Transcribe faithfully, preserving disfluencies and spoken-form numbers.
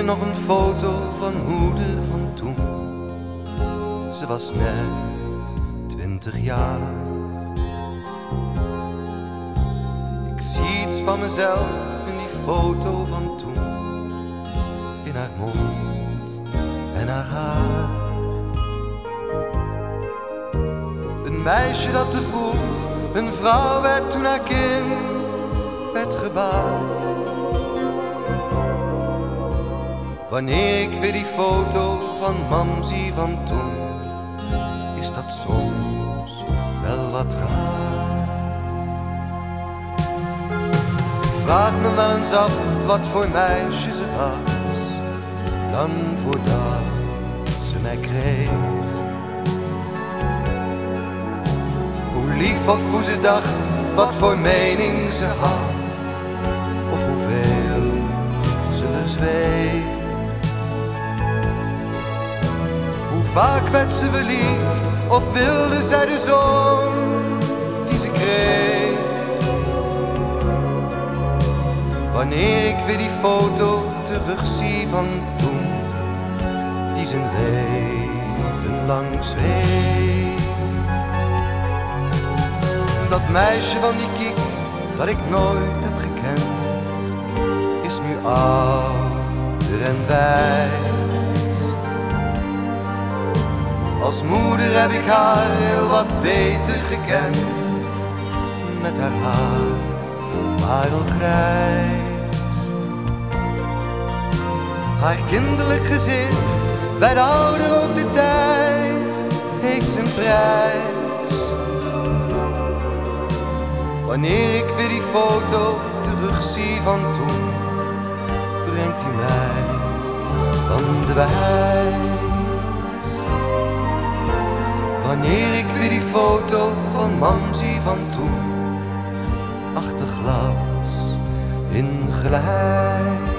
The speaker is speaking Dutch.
nog een foto van moeder van toen. Ze was net twintig jaar. Ik zie iets van mezelf in die foto van toen. In haar mond en haar haar. Een meisje dat te vroeg een vrouw werd toen haar kind werd gebaard. Wanneer ik weer die foto van mam zie van toen, is dat soms wel wat raar. Ik vraag me wel eens af wat voor meisje ze was, lang voordat ze mij kreeg. Hoe lief of hoe ze dacht, wat voor mening ze had, of hoeveel ze verzweeg. Hoe vaak werd ze verliefd, of wilde zij de zoon die ze kreeg. Wanneer ik weer die foto terugzie van toen, die zijn leven lang zweeg. Dat meisje van die kiek, dat ik nooit heb gekend, is nu ouder en wijs. Als moeder heb ik haar heel wat beter gekend, met haar haar parelgrijs. Haar kinderlijk gezicht, bij de ouder ook de tijd, heeft zijn prijs. Wanneer ik weer die foto terugzie van toen, brengt hij mij van de wijs. Wanneer ik weer die foto van mam zie van toen, achter glas in gelijk.